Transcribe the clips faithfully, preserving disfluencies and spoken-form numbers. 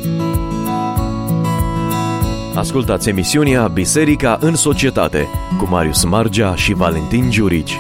Ascultați emisiunea Biserica în Societate cu Marius Margea și Valentin Giurici.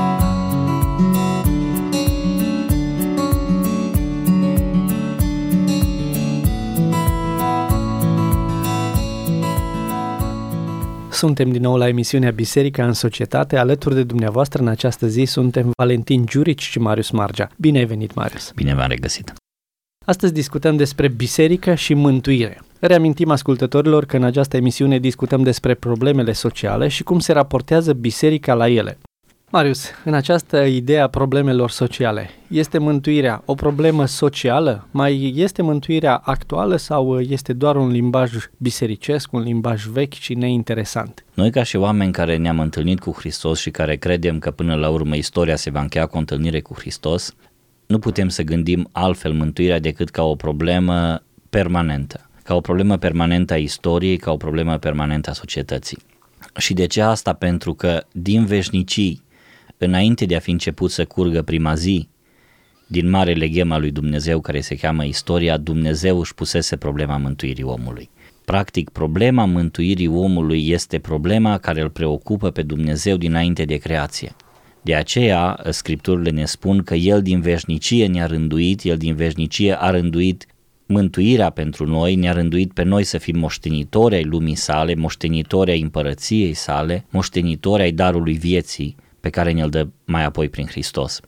Suntem din nou la emisiunea Biserica în Societate. Alături de dumneavoastră în această zi suntem Valentin Giurici și Marius Margea. Bine ai venit, Marius! Bine v-am regăsit! Astăzi discutăm despre biserică și mântuire. Reamintim ascultătorilor că în această emisiune discutăm despre problemele sociale și cum se raportează biserica la ele. Marius, în această idee a problemelor sociale, este mântuirea o problemă socială? Mai este mântuirea actuală sau este doar un limbaj bisericesc, un limbaj vechi și neinteresant? Noi ca și oameni care ne-am întâlnit cu Hristos și care credem că până la urmă istoria se va încheia cu o întâlnire cu Hristos, nu putem să gândim altfel mântuirea decât ca o problemă permanentă, ca o problemă permanentă a istoriei, ca o problemă permanentă a societății. Și de ce asta? Pentru că din veșnicii, înainte de a fi început să curgă prima zi din marele ghem al lui Dumnezeu care se cheamă istoria, Dumnezeu își pusese problema mântuirii omului. Practic, problema mântuirii omului este problema care îl preocupă pe Dumnezeu dinainte de creație. De aceea, Scripturile ne spun că El din veșnicie ne-a rânduit, El din veșnicie a rânduit mântuirea pentru noi, ne-a rânduit pe noi să fim moștenitori ai lumii sale, moștenitori ai împărăției sale, moștenitori ai darului vieții pe care ne-l dă mai apoi prin Hristos.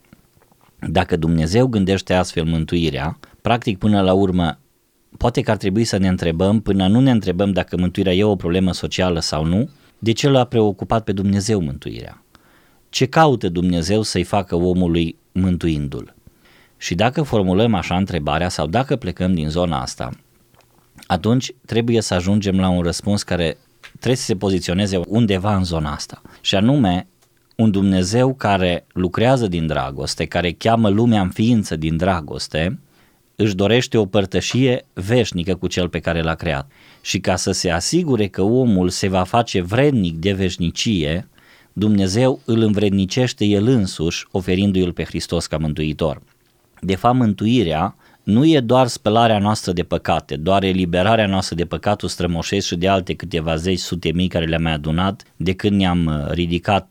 Dacă Dumnezeu gândește astfel mântuirea, practic până la urmă, poate că ar trebui să ne întrebăm, până nu ne întrebăm dacă mântuirea e o problemă socială sau nu, de ce l-a preocupat pe Dumnezeu mântuirea? Ce caută Dumnezeu să-i facă omului mântuindu-l? Și dacă formulăm așa întrebarea sau dacă plecăm din zona asta, atunci trebuie să ajungem la un răspuns care trebuie să se poziționeze undeva în zona asta. Și anume, un Dumnezeu care lucrează din dragoste, care cheamă lumea în ființă din dragoste, își dorește o părtășie veșnică cu cel pe care l-a creat. Și ca să se asigure că omul se va face vrednic de veșnicie, Dumnezeu îl învrednicește El însuși, oferindu-i-l pe Hristos ca mântuitor. De fapt, mântuirea nu e doar spălarea noastră de păcate, doar eliberarea noastră de păcatul strămoșesc și de alte câteva zeci, sute mii care le-am mai adunat de când ne-am ridicat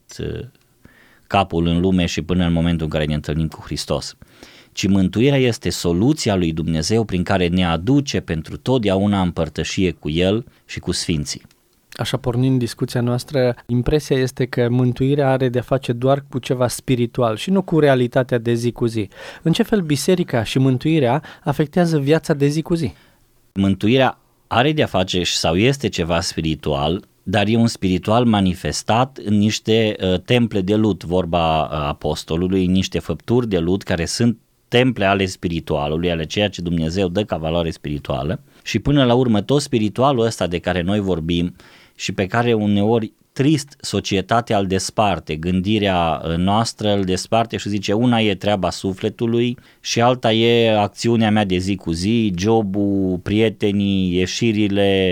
capul în lume și până în momentul în care ne întâlnim cu Hristos. Ci mântuirea este soluția lui Dumnezeu prin care ne aduce pentru totdeauna în părtășie cu El și cu sfinții. Așa pornind discuția noastră, impresia este că mântuirea are de-a face doar cu ceva spiritual și nu cu realitatea de zi cu zi. În ce fel biserica și mântuirea afectează viața de zi cu zi? Mântuirea are de-a face sau este ceva spiritual, dar e un spiritual manifestat în niște uh, temple de lut, vorba uh, apostolului, în niște făpturi de lut care sunt temple ale spiritualului, ale ceea ce Dumnezeu dă ca valoare spirituală. Și până la urmă tot spiritualul ăsta de care noi vorbim și pe care uneori trist societatea îl desparte, gândirea noastră îl desparte și zice una e treaba sufletului și alta e acțiunea mea de zi cu zi, jobul, prietenii, ieșirile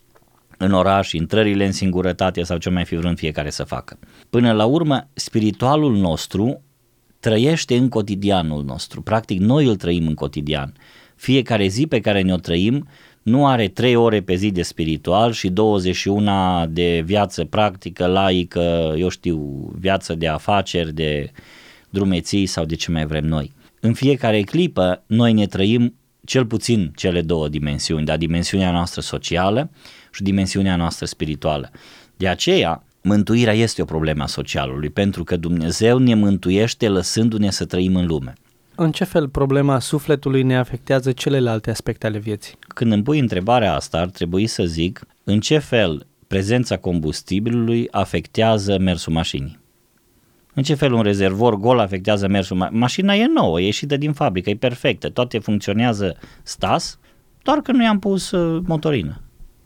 în oraș, intrările în singurătate sau ce mai fi vrând fiecare să facă. Până la urmă, spiritualul nostru trăiește în cotidianul nostru, practic noi îl trăim în cotidian. Fiecare zi pe care ne-o trăim nu are trei ore pe zi de spiritual și douăzeci și unu de viață practică, laică, eu știu, viață de afaceri, de drumeții sau de ce mai vrem noi. În fiecare clipă noi ne trăim cel puțin cele două dimensiuni, dar dimensiunea noastră socială și dimensiunea noastră spirituală. De aceea, mântuirea este o problemă a socialului, pentru că Dumnezeu ne mântuiește lăsându-ne să trăim în lume. În ce fel problema sufletului ne afectează celelalte aspecte ale vieții? Când îmi pui întrebarea asta, ar trebui să zic în ce fel prezența combustibilului afectează mersul mașinii. În ce fel un rezervor gol afectează mersul mașinii? Mașina e nouă, e ieșită din fabrică, e perfectă, toate funcționează stas, doar că nu i-am pus motorină.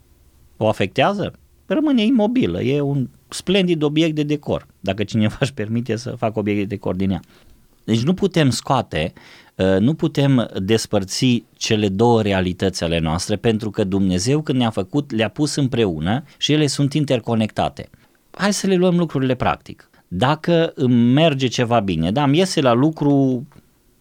O afectează? Rămâne imobilă, e un splendid obiect de decor, dacă cineva își permite să facă obiect de decor din ea. Deci nu putem scoate, nu putem despărți cele două realități ale noastre, pentru că Dumnezeu când ne-a făcut le-a pus împreună și ele sunt interconectate. Hai să le luăm lucrurile practic. Dacă îmi merge ceva bine, da, îmi iese la lucru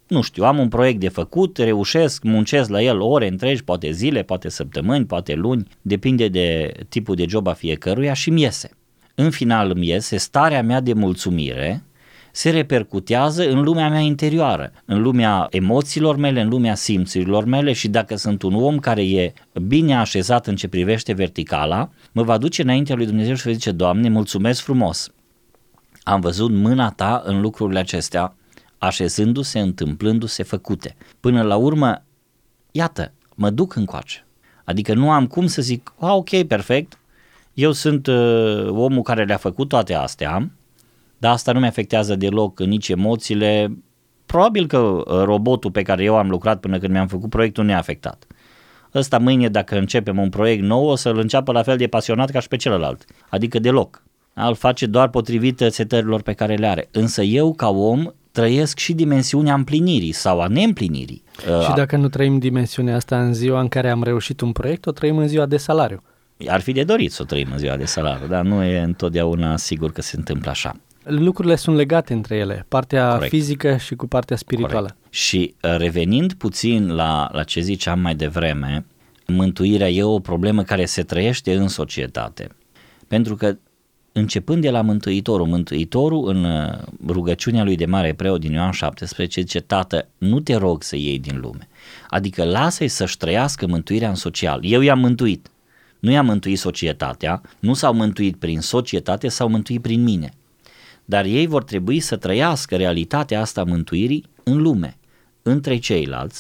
nu știu, am un proiect de făcut, reușesc, muncesc la el ore întregi, poate zile, poate săptămâni, poate luni, depinde de tipul de job a fiecăruia și îmi iese. În final îmi iese, starea mea de mulțumire se repercutează în lumea mea interioară, în lumea emoțiilor mele, în lumea simțurilor mele și dacă sunt un om care e bine așezat în ce privește verticala, mă va duce înaintea lui Dumnezeu și va zice: Doamne, mulțumesc frumos, am văzut mâna Ta în lucrurile acestea, așezându-se, întâmplându-se, făcute. Până la urmă, iată, mă duc încoace. Adică nu am cum să zic: a, ok, perfect, eu sunt uh, omul care le-a făcut toate astea, dar asta nu mi-afectează deloc nici emoțiile. Probabil că robotul pe care eu am lucrat până când mi-am făcut proiectul nu i-a afectat. Ăsta mâine, dacă începem un proiect nou, o să-l înceapă la fel de pasionat ca și pe celălalt. Adică deloc. Îl face doar potrivit setărilor pe care le are. Însă eu, ca om, trăiesc și dimensiunea împlinirii sau a neîmplinirii. Și dacă nu trăim dimensiunea asta în ziua în care am reușit un proiect, o trăim în ziua de salariu. Ar fi de dorit să o trăim în ziua de salariu, dar nu e întotdeauna sigur că se întâmplă așa. Lucrurile sunt legate între ele, partea Corect. fizică și cu partea spirituală. Corect. Și revenind puțin la, la ce ziceam mai devreme, mântuirea e o problemă care se trăiește în societate. Pentru că începând de la Mântuitorul, Mântuitorul în rugăciunea lui de mare preot din Ioan șaptesprezece zice: Tată, nu te rog să iei din lume. Adică lasă-i să-și trăiască mântuirea în social. Eu i-am mântuit. Nu i-am mântuit societatea, nu s-au mântuit prin societate, s-au mântuit prin mine. Dar ei vor trebui să trăiască realitatea asta mântuirii în lume, între ceilalți.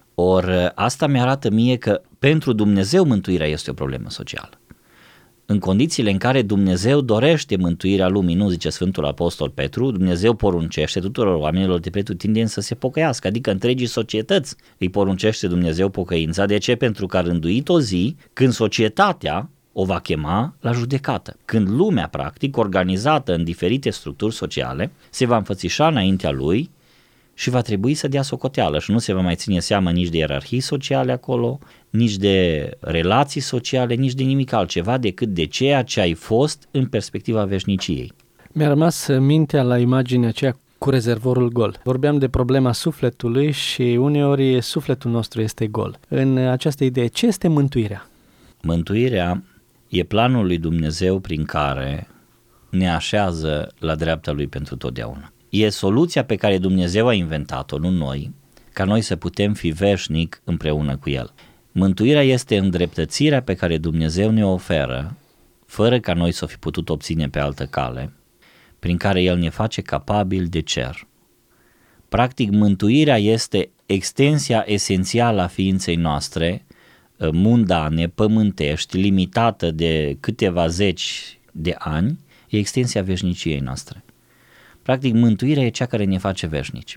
Or asta mi-arată mie că pentru Dumnezeu mântuirea este o problemă socială. În condițiile în care Dumnezeu dorește mântuirea lumii, nu zice Sfântul Apostol Petru, Dumnezeu poruncește tuturor oamenilor de pretutindeni să se pocăiască, adică întregii societăți îi poruncește Dumnezeu pocăința. De ce? Pentru că a rânduit o zi când societatea o va chema la judecată. Când lumea, practic, organizată în diferite structuri sociale, se va înfățișa înaintea lui și va trebui să dea socoteală și nu se va mai ține seama nici de ierarhii sociale acolo, nici de relații sociale, nici de nimic altceva decât de ceea ce ai fost în perspectiva veșniciei. Mi-a rămas mintea la imaginea aceea cu rezervorul gol. Vorbeam de problema sufletului și uneori sufletul nostru este gol. În această idee, ce este mântuirea? Mântuirea e planul lui Dumnezeu prin care ne așează la dreapta lui pentru totdeauna. E soluția pe care Dumnezeu a inventat-o, nu noi, ca noi să putem fi veșnic împreună cu El. Mântuirea este îndreptățirea pe care Dumnezeu ne oferă, fără ca noi să o fi putut obține pe altă cale, prin care El ne face capabil de cer. Practic, mântuirea este extensia esențială a ființei noastre, mundane, pământești, limitată de câteva zeci de ani, e extensia veșniciei noastre. Practic, mântuirea e cea care ne face veșnici.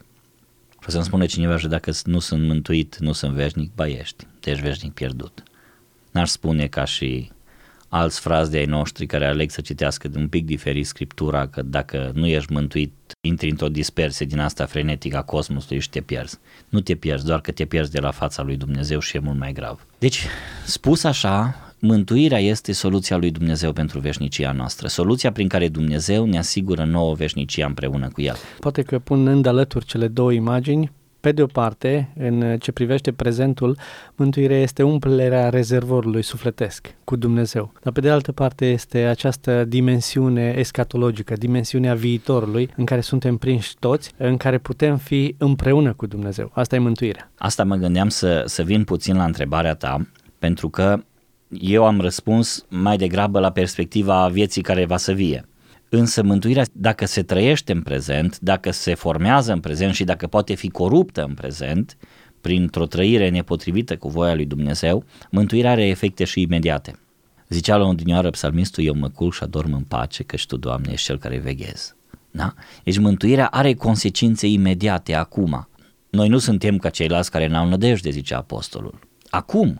O să-mi spune cineva: și dacă nu sunt mântuit, nu sunt veșnic, ba ești, deci veșnic pierdut. N-aș spune ca și alți frați de ai noștri care aleg să citească un pic diferit Scriptura, că dacă nu ești mântuit, intri într-o dispersie din asta frenetică a cosmosului și te pierzi. Nu te pierzi, doar că te pierzi de la fața lui Dumnezeu și e mult mai grav. Deci, spus așa, mântuirea este soluția lui Dumnezeu pentru veșnicia noastră, soluția prin care Dumnezeu ne asigură nouă veșnicia împreună cu El. Poate că punând alături cele două imagini, pe de o parte, în ce privește prezentul, mântuirea este umplerea rezervorului sufletesc cu Dumnezeu. Dar pe de altă parte este această dimensiune escatologică, dimensiunea viitorului în care suntem prinși toți, în care putem fi împreună cu Dumnezeu. Asta e mântuirea. Asta mă gândeam să, să vin puțin la întrebarea ta, pentru că eu am răspuns mai degrabă la perspectiva vieții care va să vie. Însă mântuirea, dacă se trăiește în prezent, dacă se formează în prezent și dacă poate fi coruptă în prezent, printr-o trăire nepotrivită cu voia lui Dumnezeu, mântuirea are efecte și imediate. Zicea la odinioară psalmistul: eu mă culc și adorm în pace, căci Tu, Doamne, ești Cel care veghezi. Da? Deci mântuirea are consecințe imediate, acum. Noi nu suntem ca ceilalți care n-au nădejde, zicea apostolul. Acum.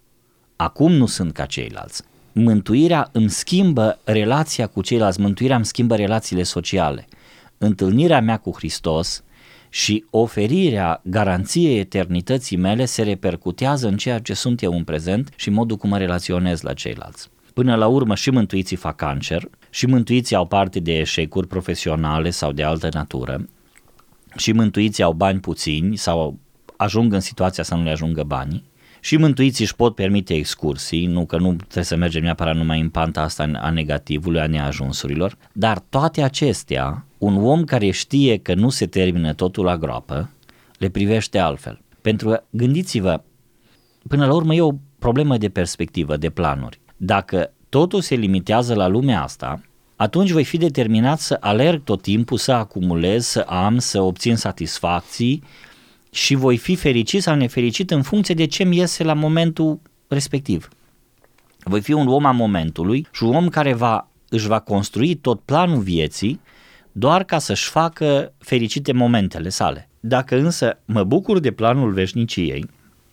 Acum nu sunt ca ceilalți. Mântuirea îmi schimbă relația cu ceilalți, mântuirea îmi schimbă relațiile sociale. Întâlnirea mea cu Hristos și oferirea garanției eternității mele se repercutează în ceea ce sunt eu în prezent și modul cum mă relaționez la ceilalți. Până la urmă și mântuiții fac cancer, și mântuiții au parte de eșecuri profesionale sau de altă natură, și mântuiții au bani puțini sau ajung în situația să nu le ajungă banii. Și mântuiții își pot permite excursii, nu că nu trebuie să mergem neapărat numai în panta asta a negativului, a neajunsurilor, dar toate acestea, un om care știe că nu se termină totul la groapă, le privește altfel. Pentru că, gândiți-vă, până la urmă e o problemă de perspectivă, de planuri. Dacă totul se limitează la lumea asta, atunci voi fi determinat să alerg tot timpul, să acumulez, să am, să obțin satisfacții, și voi fi fericit sau nefericit în funcție de ce mi iese la momentul respectiv. Voi fi un om a momentului și un om care va, își va construi tot planul vieții doar ca să-și facă fericite momentele sale. Dacă însă mă bucur de planul veșniciei,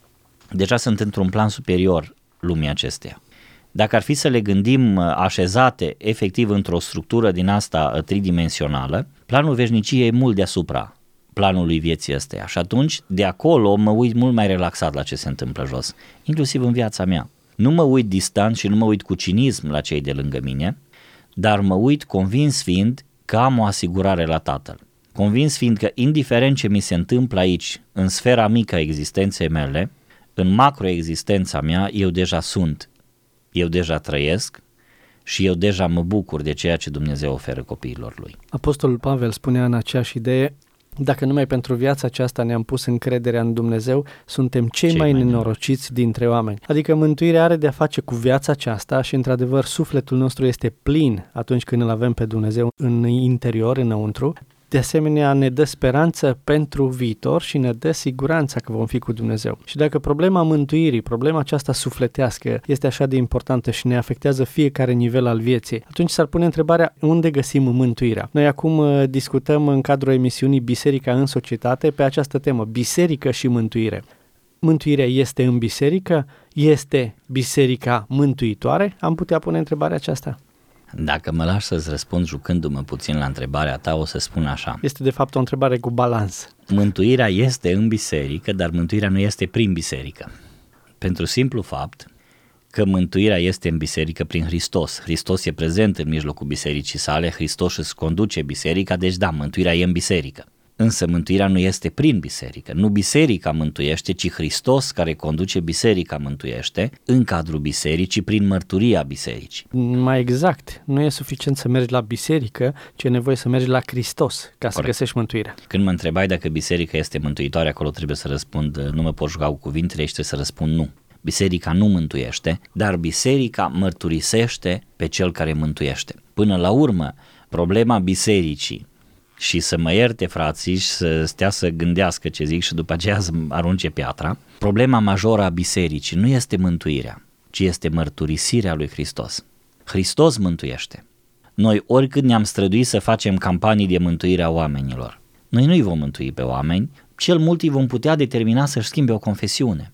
deja sunt într-un plan superior lumii acesteia. Dacă ar fi să le gândim așezate efectiv într-o structură din asta tridimensională, planul veșniciei e mult deasupra planului vieții ăsteia și atunci de acolo mă uit mult mai relaxat la ce se întâmplă jos, inclusiv în viața mea. Nu mă uit distant și nu mă uit cu cinism la cei de lângă mine, dar mă uit convins fiind că am o asigurare la Tatăl. Convins fiind că indiferent ce mi se întâmplă aici, în sfera mică a existenței mele, în macroexistența mea, eu deja sunt, eu deja trăiesc și eu deja mă bucur de ceea ce Dumnezeu oferă copiilor Lui. Apostolul Pavel spunea în aceeași idee: dacă numai pentru viața aceasta ne-am pus încrederea în Dumnezeu, suntem cei, cei mai, mai nenorociți dintre oameni. Adică mântuirea are de-a face cu viața aceasta și, într-adevăr, sufletul nostru este plin atunci când îl avem pe Dumnezeu în interior, înăuntru. De asemenea, ne dă speranță pentru viitor și ne dă siguranța că vom fi cu Dumnezeu. Și dacă problema mântuirii, problema aceasta sufletească, este așa de importantă și ne afectează fiecare nivel al vieții, atunci s-ar pune întrebarea: unde găsim mântuirea? Noi acum discutăm în cadrul emisiunii Biserica în societate pe această temă, biserică și mântuire. Mântuirea este în biserică? Este biserica mântuitoare? Am putea pune întrebarea aceasta. Dacă mă lași să-ți răspund jucându-mă puțin la întrebarea ta, o să spun așa. Este de fapt o întrebare cu balans. Mântuirea este în biserică, dar mântuirea nu este prin biserică. Pentru simplu fapt că mântuirea este în biserică prin Hristos. Hristos e prezent în mijlocul bisericii sale, Hristos își conduce biserica, deci da, mântuirea e în biserică. Însă mântuirea nu este prin biserică. Nu biserica mântuiește, ci Hristos care conduce biserica mântuiește în cadrul bisericii prin mărturia bisericii. Mai exact, nu e suficient să mergi la biserică, ci e nevoie să mergi la Hristos ca Corect. Să găsești mântuirea. Când mă întrebai dacă biserica este mântuitoare, acolo trebuie să răspund, nu mă pot juca cu cuvintele și trebuie să răspund nu. Biserica nu mântuiește, dar biserica mărturisește pe cel care mântuiește. Până la urmă, problema bisericii, și să mă ierte frații și să stea să gândească ce zic și după aceea să arunce piatra, problema majoră a bisericii nu este mântuirea, ci este mărturisirea lui Hristos. Hristos mântuiește. Noi oricât ne-am străduit să facem campanii de mântuire a oamenilor, noi nu îi vom mântui pe oameni, cel mult îi vom putea determina să-și schimbe o confesiune.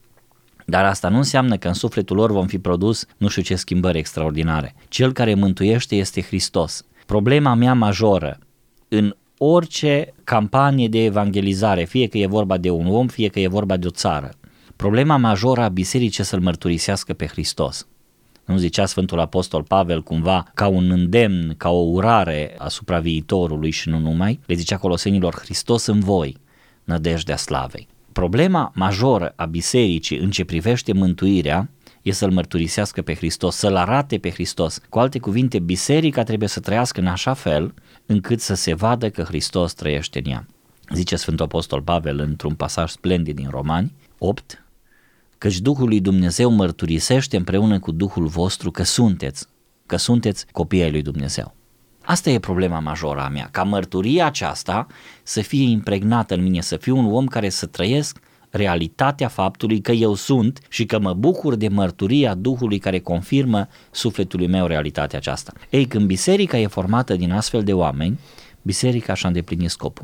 Dar asta nu înseamnă că în sufletul lor vom fi produs nu știu ce schimbări extraordinare. Cel care mântuiește este Hristos. Problema mea majoră în orice campanie de evangelizare, fie că e vorba de un om, fie că e vorba de o țară, problema majoră a bisericii să-L mărturisească pe Hristos. Nu zicea Sfântul Apostol Pavel cumva ca un îndemn, ca o urare asupra viitorului și nu numai? Le zicea Colosenilor: Hristos în voi, nădejdea slavei. Problema majoră a bisericii în ce privește mântuirea e să-L mărturisească pe Hristos, să-L arate pe Hristos. Cu alte cuvinte, biserica trebuie să trăiască în așa fel încât să se vadă că Hristos trăiește în ea. Zice Sfântul Apostol Pavel într-un pasaj splendid din Romani opt, căci Duhul lui Dumnezeu mărturisește împreună cu Duhul vostru că sunteți, că sunteți copii ai lui Dumnezeu. Asta e problema majoră a mea, ca mărturia aceasta să fie impregnată în mine, să fiu un om care să trăiesc realitatea faptului că eu sunt și că mă bucur de mărturia Duhului care confirmă sufletului meu realitatea aceasta. Ei, când biserica e formată din astfel de oameni, biserica și-a îndeplinit scopul.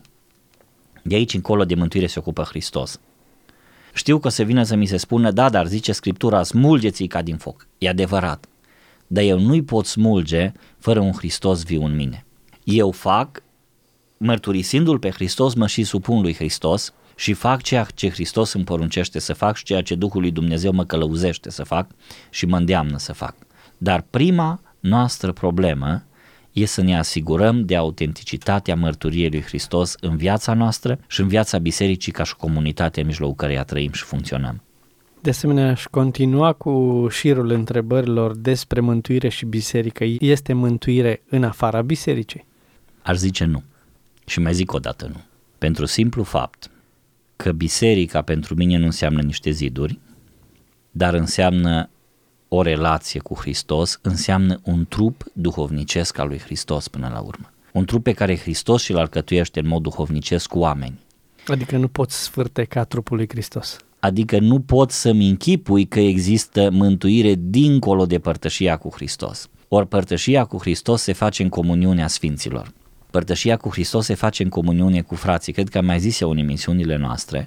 De aici încolo de mântuire se ocupă Hristos. Știu că o să vină să mi se spună: da, dar zice Scriptura, smulgeți-i ca din foc. E adevărat, dar eu nu-i pot smulge fără un Hristos viu în mine. Eu fac, mărturisindu-L pe Hristos, mă și supun lui Hristos și fac ceea ce Hristos îmi poruncește să fac și ceea ce Duhul lui Dumnezeu mă călăuzește să fac și mă îndeamnă să fac. Dar prima noastră problemă e să ne asigurăm de autenticitatea mărturiei lui Hristos în viața noastră și în viața bisericii ca și comunitate în mijlocul căreia trăim și funcționăm. De asemenea, aș continua cu șirul întrebărilor despre mântuire și biserică. Este mântuire în afara bisericii? Aș zice nu. Și mai zic o dată nu. Pentru simplu fapt că biserica pentru mine nu înseamnă niște ziduri, dar înseamnă o relație cu Hristos, înseamnă un trup duhovnicesc al lui Hristos până la urmă. Un trup pe care Hristos și-l alcătuiește în mod duhovnicesc cu oameni. Adică nu poți sfârteca trupul lui Hristos. Adică nu pot să-mi închipui că există mântuire dincolo de părtășia cu Hristos. Ori părtășia cu Hristos se face în comuniunea sfinților. Părtășia cu Hristos se face în comuniune cu frații. Cred că am mai zis eu în emisiunile noastre,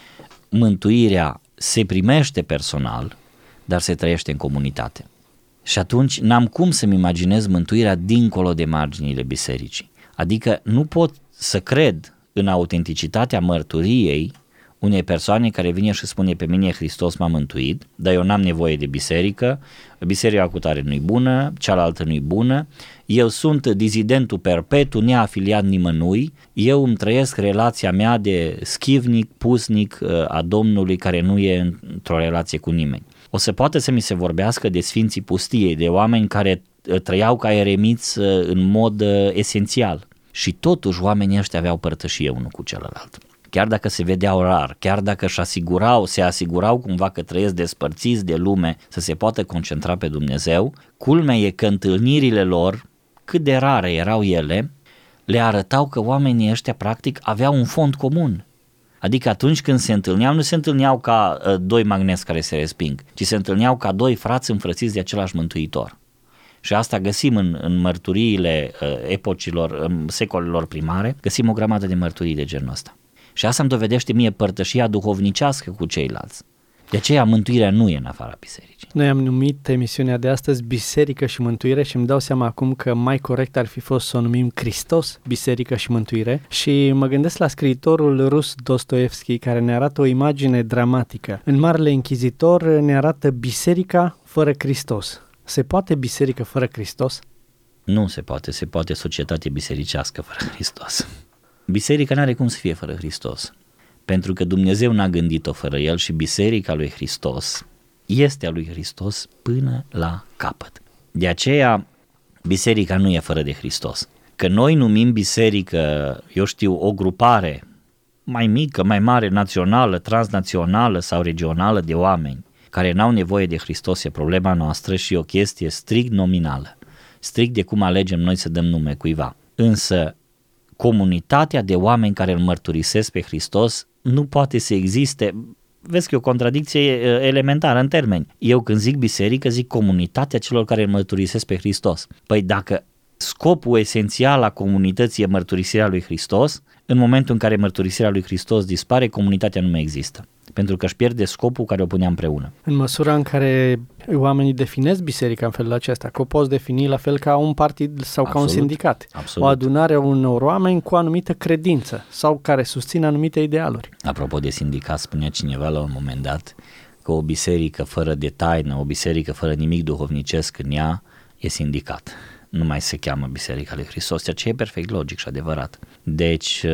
mântuirea se primește personal, dar se trăiește în comunitate. Și atunci n-am cum să-mi imaginez mântuirea dincolo de marginile bisericii. Adică nu pot să cred în autenticitatea mărturiei unei persoane care vine și spune pe mine Hristos m-a mântuit, dar eu n-am nevoie de biserică, biserica cu tare nu-i bună, cealaltă nu-i bună, eu sunt dizidentul perpetu, neafiliat nimănui, eu îmi trăiesc relația mea de schivnic, pusnic a Domnului care nu e într-o relație cu nimeni. O să poate să mi se vorbească de sfinții pustiei, de oameni care trăiau ca eremiți în mod esențial și totuși oamenii ăștia aveau părtășie unul cu celălalt. Chiar dacă se vedeau rar, chiar dacă își asigurau, se asigurau cumva că trăiesc despărțiți de lume să se poată concentra pe Dumnezeu, culmea e că întâlnirile lor, cât de rare erau ele, le arătau că oamenii ăștia practic aveau un fond comun. Adică atunci când se întâlneau, nu se întâlneau ca uh, doi magneți care se resping, ci se întâlneau ca doi frați înfrățiți de același Mântuitor. Și asta găsim în, în mărturiile uh, epocilor, în secolelor primare, găsim o grămadă de mărturii de genul ăsta. Și asta îmi dovedește mie părtășia duhovnicească cu ceilalți. De aceea mântuirea nu e în afara bisericii. Noi am numit emisiunea de astăzi Biserică și Mântuire și îmi dau seama acum că mai corect ar fi fost să o numim Hristos, Biserică și Mântuire și mă gândesc la scriitorul rus Dostoevski care ne arată o imagine dramatică. În Marele Închizitor ne arată biserica fără Hristos. Se poate biserică fără Hristos? Nu se poate, se poate societate bisericească fără Hristos. Biserica n-are cum să fie fără Hristos, pentru că Dumnezeu n-a gândit-o fără El și biserica lui Hristos este a lui Hristos până la capăt. De aceea biserica nu e fără de Hristos. Că noi numim biserică, eu știu, o grupare mai mică, mai mare, națională, transnațională sau regională de oameni care n-au nevoie de Hristos e problema noastră și o chestie strict nominală, strict de cum alegem noi să dăm nume cuiva. Însă comunitatea de oameni care îl mărturisesc pe Hristos nu poate să existe. Vezi că e o contradicție elementară în termeni. Eu când zic biserică, zic comunitatea celor care îl mărturisesc pe Hristos. Păi dacă scopul esențial a comunității e mărturisirea lui Hristos, în momentul în care mărturisirea lui Hristos dispare, comunitatea nu mai există. Pentru că își pierde scopul care o punea împreună. În măsura în care oamenii definesc biserica în felul acesta, că o poți defini la fel ca un partid sau Absolut, ca un sindicat. Absolut. O adunare a unor oameni cu anumită credință sau care susțin anumite idealuri. Apropo de sindicat, spunea cineva la un moment dat că o biserică fără de taină, o biserică fără nimic duhovnicesc în ea, e sindicat. Nu mai se cheamă Biserica lui Hristos, ceea ce e perfect logic și adevărat. Deci,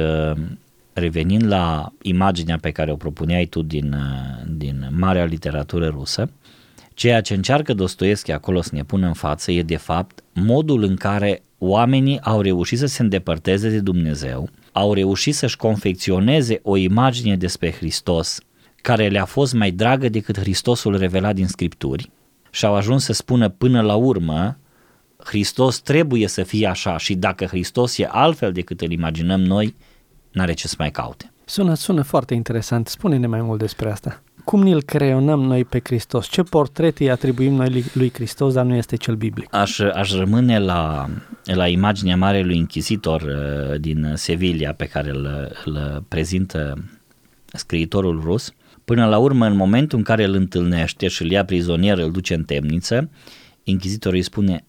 revenind la imaginea pe care o propuneai tu din, din marea literatură rusă, ceea ce încearcă Dostoevski acolo să ne pună în față e de fapt modul în care oamenii au reușit să se îndepărteze de Dumnezeu, au reușit să-și confecționeze o imagine despre Hristos care le-a fost mai dragă decât Hristosul revelat din Scripturi și au ajuns să spună până la urmă Hristos trebuie să fie așa și dacă Hristos e altfel decât îl imaginăm noi, n-are ce să mai caute. Sună, sună foarte interesant. Spune-ne mai mult despre asta. Cum ni-l creionăm noi pe Hristos? Ce portret îi atribuim noi lui Hristos, dar nu este cel biblic? Aș, aș rămâne la, la imaginea Marelui Inchizitor din Sevilla pe care îl, îl prezintă scriitorul rus. Până la urmă, în momentul în care îl întâlnește și îl ia prizonier, îl duce în temniță, inchizitorul îi spune: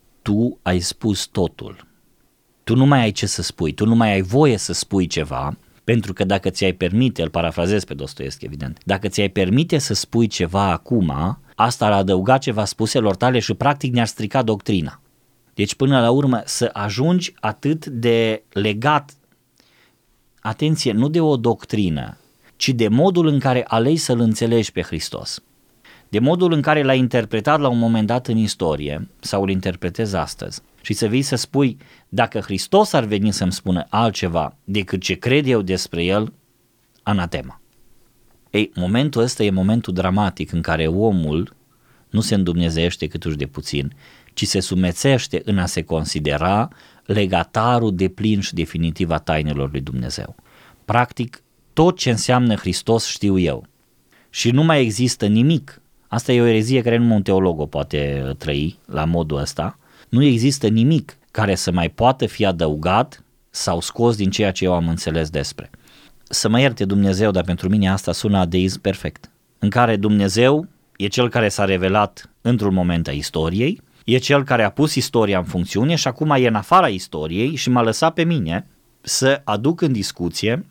tu ai spus totul. Tu nu mai ai ce să spui, tu nu mai ai voie să spui ceva, pentru că dacă ți-ai permite, îl parafrazez pe Dostoevski evident, dacă ți-ai permite să spui ceva acum, asta ar adăuga ceva spuselor tale și practic ne-ar strica doctrina. Deci până la urmă să ajungi atât de legat, atenție, nu de o doctrină, ci de modul în care alegi să-L înțelegi pe Hristos, de modul în care L-ai interpretat la un moment dat în istorie sau îl interpretezi astăzi și să vii să spui, dacă Hristos ar veni să-mi spună altceva decât ce cred eu despre El, anatema. Ei, momentul ăsta e momentul dramatic în care omul nu se îndumnezeiește câtuși de puțin, ci se sumețește în a se considera legatarul deplin și definitiv a tainelor lui Dumnezeu. Practic, tot ce înseamnă Hristos știu eu și nu mai există nimic. Asta e o erezie care numai un teolog o poate trăi la modul ăsta. Nu există nimic care să mai poată fi adăugat sau scos din ceea ce eu am înțeles despre. Să mă ierte Dumnezeu, dar pentru mine asta sună ateism perfect, în care Dumnezeu e cel care s-a revelat într-un moment a istoriei, e cel care a pus istoria în funcțiune și acum e în afara istoriei și m-a lăsat pe mine să aduc în discuție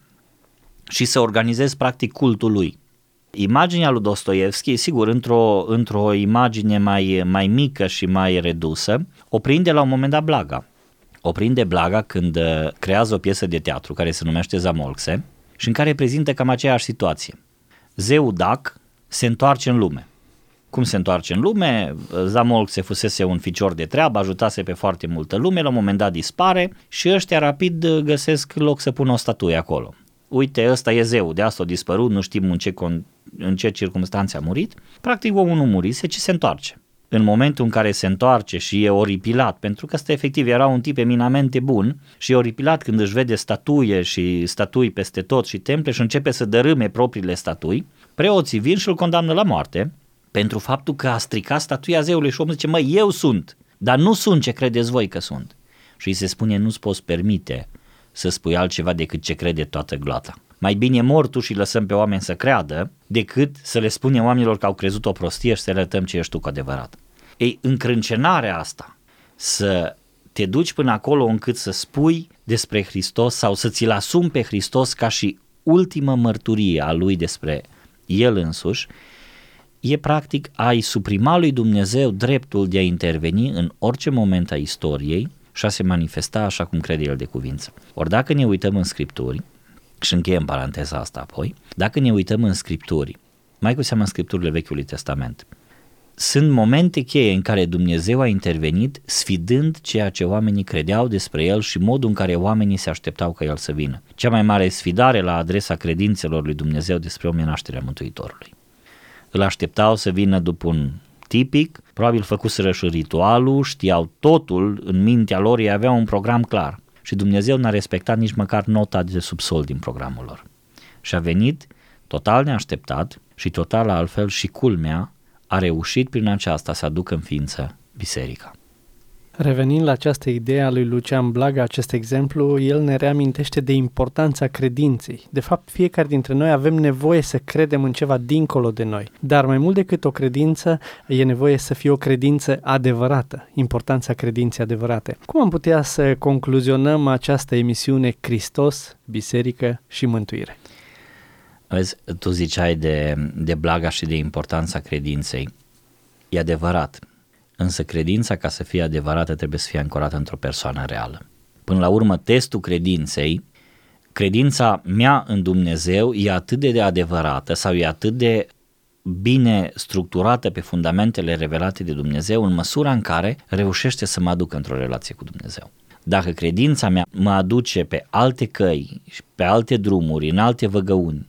și să organizez practic cultul lui. Imaginea lui Dostoievski, sigur, într-o, într-o imagine mai, mai mică și mai redusă, o prinde la un moment dat Blaga. O prinde Blaga când creează o piesă de teatru care se numește Zamolxe și în care prezintă cam aceeași situație. Zeul Dac se întoarce în lume. Cum se întoarce în lume? Zamolxe fusese un ficior de treabă, ajutase pe foarte multă lume, la un moment dat dispare și ăștia rapid găsesc loc să pună o statuie acolo. Uite, ăsta e zeul, de asta a dispărut, nu știm în ce, con- în ce circunstanțe a murit. Practic omul nu murise, ci se întoarce. În momentul în care se întoarce și e oripilat, pentru că ăsta efectiv era un tip eminamente bun și e oripilat când își vede statuie și statui peste tot și temple și începe să dărâme propriile statui, preoții vin și îl condamnă la moarte pentru faptul că a stricat statuia zeului și omul zice, măi, eu sunt, dar nu sunt ce credeți voi că sunt. Și îi se spune, nu-ți poți permite să spui altceva decât ce crede toată gloata. Mai bine mor tu și lăsăm pe oameni să creadă, decât să le spunem oamenilor că au crezut o prostie și să le arătăm ce ești tu cu adevărat. Ei, încrâncenarea asta, să te duci până acolo încât să spui despre Hristos sau să ți-l asumi pe Hristos ca și ultimă mărturie a lui despre el însuși, e practic a-i suprima lui Dumnezeu dreptul de a interveni în orice moment a istoriei și a se manifesta așa cum crede el de cuvință. Ori dacă ne uităm în Scripturi, și încheiem paranteza asta apoi, dacă ne uităm în Scripturi, mai cu seamă în Scripturile Vechiului Testament, sunt momente cheie în care Dumnezeu a intervenit sfidând ceea ce oamenii credeau despre el și modul în care oamenii se așteptau ca el să vină. Cea mai mare sfidare la adresa credințelor lui Dumnezeu despre om e nașterea Mântuitorului. Îl așteptau să vină după un tipic, probabil făcuseră și ritualul, știau totul, în mintea lor ei aveau un program clar și Dumnezeu n-a respectat nici măcar nota de subsol din programul lor. Și a venit total neașteptat și total altfel și culmea, a reușit prin aceasta să aducă în ființă biserica. Revenind la această idee a lui Lucian Blaga, acest exemplu, el ne reamintește de importanța credinței. De fapt, fiecare dintre noi avem nevoie să credem în ceva dincolo de noi, dar mai mult decât o credință, e nevoie să fie o credință adevărată, importanța credinței adevărate. Cum am putea să concluzionăm această emisiune Hristos, Biserică și Mântuire? Vezi, tu ziceai de, de Blaga și de importanța credinței. E adevărat. Însă credința, ca să fie adevărată, trebuie să fie ancorată într-o persoană reală. Până la urmă, testul credinței, credința mea în Dumnezeu e atât de adevărată sau e atât de bine structurată pe fundamentele revelate de Dumnezeu în măsura în care reușește să mă aducă într-o relație cu Dumnezeu. Dacă credința mea mă aduce pe alte căi, pe alte drumuri, în alte văgăuni,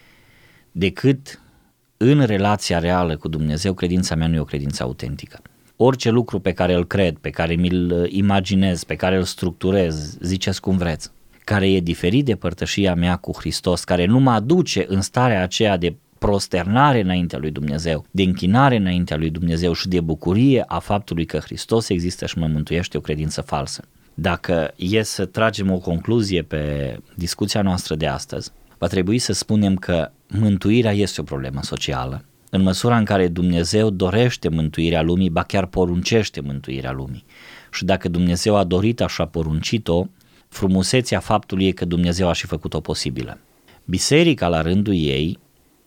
decât în relația reală cu Dumnezeu, credința mea nu e o credință autentică. Orice lucru pe care îl cred, pe care mi-l imaginez, pe care îl structurez, ziceți cum vreți, care e diferit de părtășia mea cu Hristos, care nu mă aduce în starea aceea de prosternare înaintea lui Dumnezeu, de închinare înaintea lui Dumnezeu și de bucurie a faptului că Hristos există și mă mântuiește, o credință falsă. Dacă e să tragem o concluzie pe discuția noastră de astăzi, va trebui să spunem că mântuirea este o problemă socială, în măsura în care Dumnezeu dorește mântuirea lumii, ba chiar poruncește mântuirea lumii. Și dacă Dumnezeu a dorit așa poruncit-o, frumusețea faptului e că Dumnezeu a și făcut-o posibilă. Biserica, la rândul ei,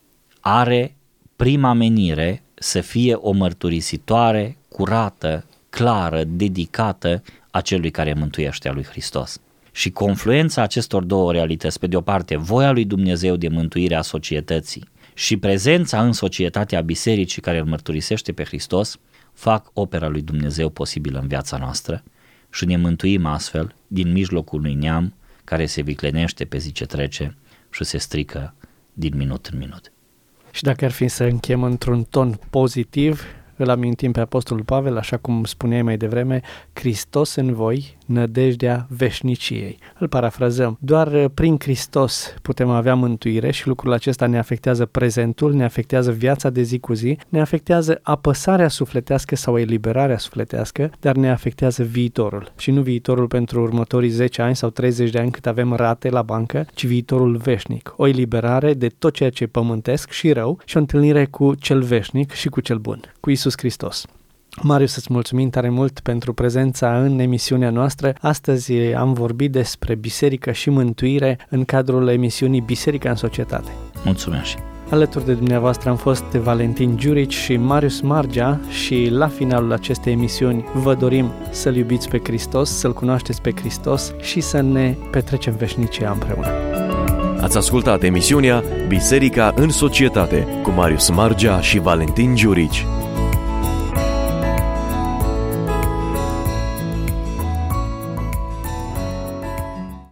are prima menire să fie o mărturisitoare curată, clară, dedicată acelui care mântuiește, a lui Hristos. Și confluența acestor două realități, pe de o parte voia lui Dumnezeu de mântuire a societății și prezența în societatea bisericii care îl mărturisește pe Hristos, fac opera lui Dumnezeu posibilă în viața noastră și ne mântuim astfel din mijlocul unui neam care se viclenește pe zi ce trece și se strică din minut în minut. Și dacă ar fi să închem într-un ton pozitiv, îl amintim pe Apostolul Pavel, așa cum spuneai mai devreme, Hristos în voi, nădejdea veșniciei. Îl parafrazăm. Doar prin Hristos putem avea mântuire și lucrul acesta ne afectează prezentul, ne afectează viața de zi cu zi, ne afectează apăsarea sufletească sau eliberarea sufletească, dar ne afectează viitorul. Și nu viitorul pentru următorii zece ani sau treizeci de ani cât avem rate la bancă, ci viitorul veșnic. O eliberare de tot ceea ce e pământesc și rău și o întâlnire cu cel veșnic și cu cel bun, cu Iisus Hristos. Marius, îți mulțumim tare mult pentru prezența în emisiunea noastră. Astăzi am vorbit despre biserică și mântuire în cadrul emisiunii Biserica în societate. Mulțumesc! Alături de dumneavoastră am fost Valentin Giurici și Marius Margea și la finalul acestei emisiuni vă dorim să-L iubiți pe Hristos, să-L cunoașteți pe Hristos și să ne petrecem veșnicia împreună. Ați ascultat emisiunea Biserica în societate cu Marius Margea și Valentin Giurici.